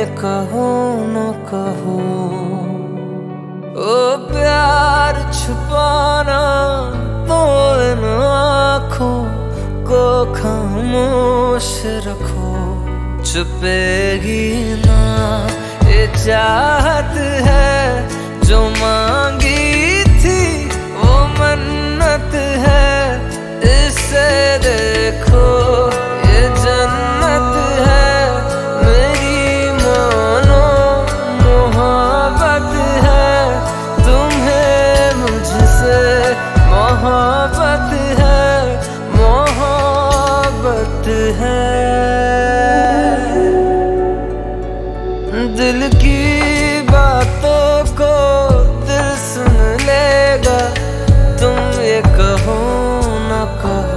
कहो न कहो, ओ प्यार छुपाना तो इन आँखों को खामोश रखो। छुपेगी ना ये चाहत है जो मांगी थी वो मन्नत है। इसे देखो ये जन्नत है मेरी, मानो मोहब्बत है। तुम्हें मुझसे मोहब्बत है, मोहब्बत है। दिल की बातों को दिल सुन लेगा, तुम ये कहो न कहो।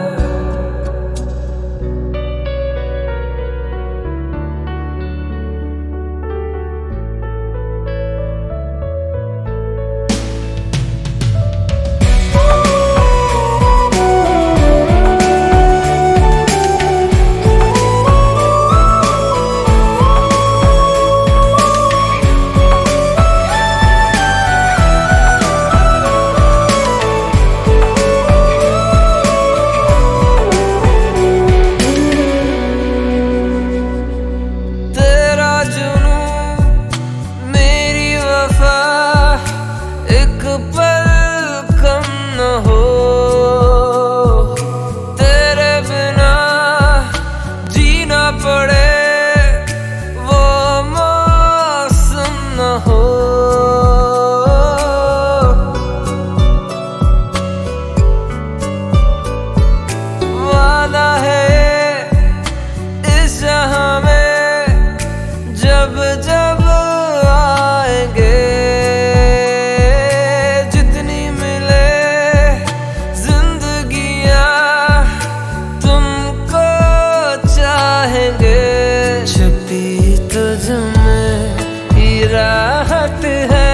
जब जब आएंगे जितनी मिले जिंदगियां तुमको चाहेंगे। छुपी तुझ में ही राहत है,